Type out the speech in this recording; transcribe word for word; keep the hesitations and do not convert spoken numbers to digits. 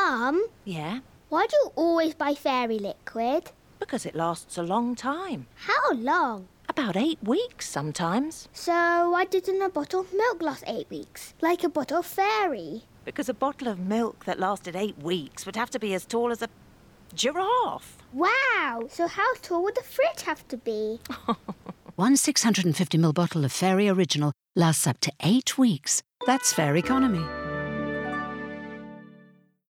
Mum, Yeah? why do you always buy fairy liquid? Because it lasts a long time. How long? About eight weeks sometimes. So why didn't a bottle of milk last eight weeks? Like a bottle of fairy? Because a bottle of milk that lasted eight weeks would have to be as tall as a giraffe. Wow! So how tall would the fridge have to be? One six hundred fifty milliliter bottle of Fairy Original lasts up to eight weeks. That's fair economy.